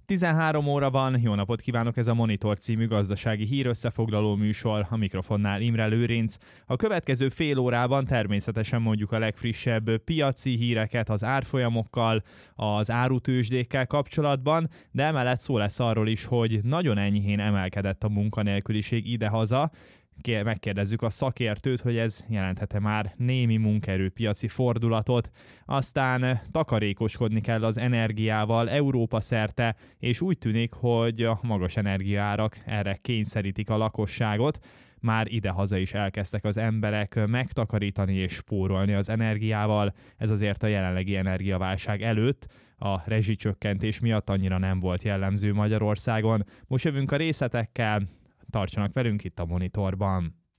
13 óra van, jó napot kívánok, ez a Monitor című gazdasági hírösszefoglaló műsor, a mikrofonnál Imre Lőrinc. A következő fél órában természetesen mondjuk a legfrissebb piaci híreket az árfolyamokkal, az árutőzsdékkel kapcsolatban, de emellett szó lesz arról is, hogy nagyon enyhén emelkedett a munkanélküliség idehaza. Megkérdezzük a szakértőt, hogy ez jelenthet-e már némi munkaerőpiaci fordulatot. Aztán takarékoskodni kell az energiával Európa szerte, és úgy tűnik, hogy a magas energiaárak erre kényszerítik a lakosságot. Már idehaza is elkezdtek az emberek megtakarítani és spórolni az energiával, ez azért a jelenlegi energiaválság előtt a rezsicsökkentés miatt annyira nem volt jellemző Magyarországon. Most jövünk a részletekkel, tartsanak velünk itt a Monitorban.